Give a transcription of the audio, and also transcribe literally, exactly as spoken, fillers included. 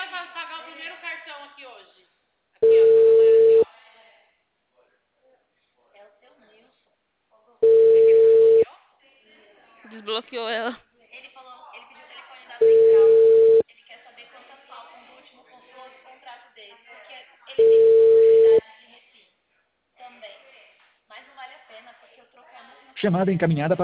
vai pagar o primeiro cartão aqui hoje? Aqui, ó, essa galera aqui, ó. É o seu Nilson. Desbloqueou ela. Ele falou, ele pediu o telefone da central. Ele quer saber quantas faltam do último contrato dele, porque ele tem responsabilidade de refis também. Mas não vale a pena, porque eu troquei a mesma. Chamada encaminhada para